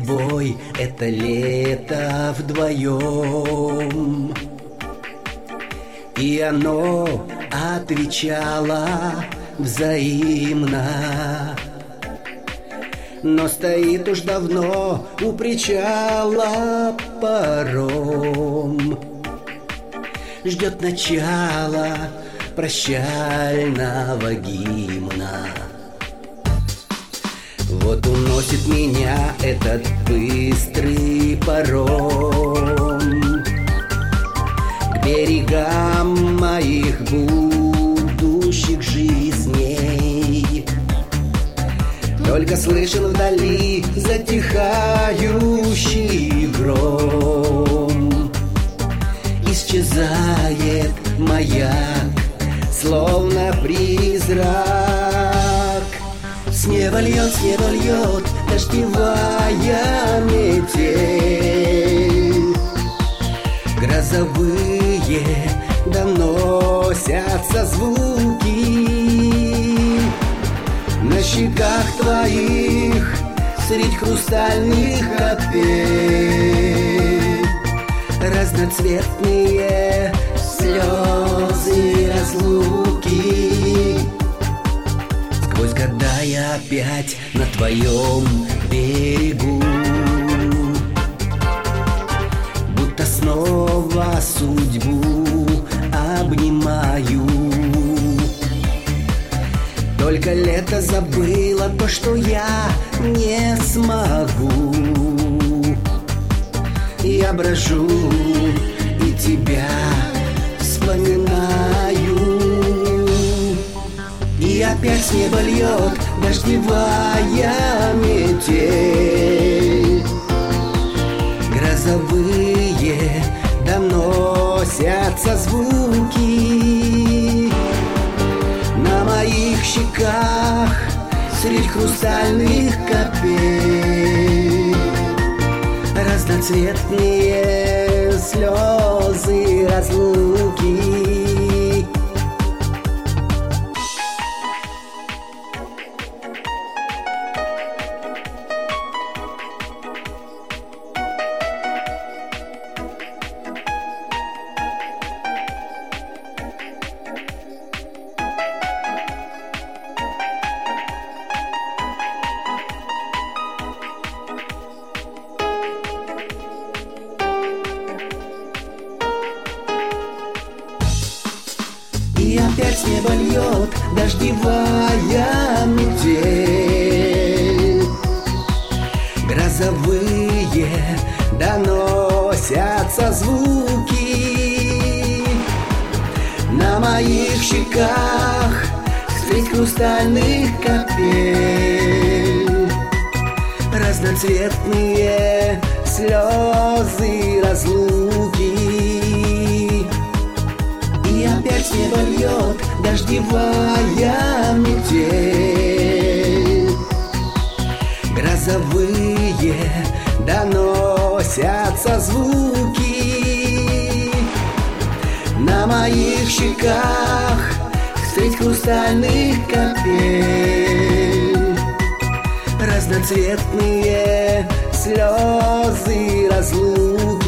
тобой это лето вдвоем. И оно отвечало взаимно. Но стоит уж давно у причала паром, ждет начала прощального гимна. Вот уносит меня этот быстрый паром к берегам моих будущих жизней. Только слышен вдали затихающий гром. Исчезает маяк, словно призрак. С неба льет дождевая метель. Грозовые доносятся звуки. На щеках твоих средь хрустальных капель разноцветные слезы разлуки. Сквозь года я опять на твоем берегу, будто снова судьбу обнимаю. Только лето забыло то, что я не смогу. Я брожу и тебя вспоминаю. И опять с неба льет дождевая метель. Грозовые доносятся звуки. На моих щеках средь хрустальных капель разноцветные слезы разлуки. И опять с неба льет дождевая метель. Грозовые доносятся звуки. На моих щеках средь хрустальных капель разноцветные слезы разлуки. И опять с неба льет дождевая метель. Грозовые доносятся звуки. На моих щеках средь хрустальных капель разноцветные слезы разлуки.